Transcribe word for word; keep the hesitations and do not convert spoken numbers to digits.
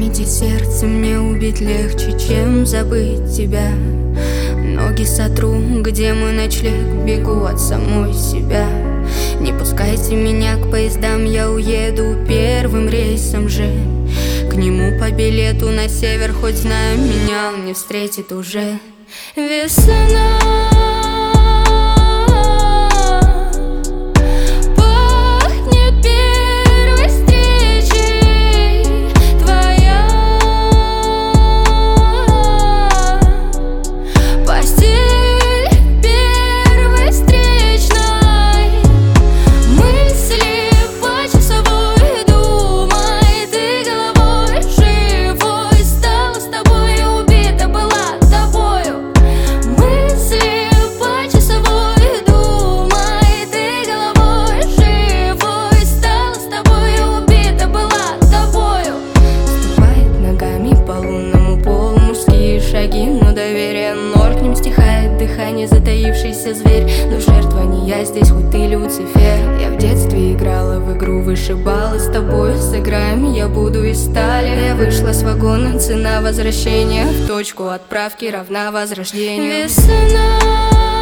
Изменить сердце мне убить легче, чем забыть тебя. Ноги сотру, где мой ночлег, бегу от самой себя. Не пускайте меня к поездам, я уеду первым рейсом же. К нему по билету на север, хоть знаю, меня он не встретит уже. Весна но доверие ноль, к ним стихает дыхание, затаившийся зверь. Но жертва не я здесь, хоть ты Люцифер. Я в детстве играла в игру вышибала, с тобой сыграем, я буду из стали. Я вышла с вагона, цена возвращения в точку отправки равна возрождению. Весна.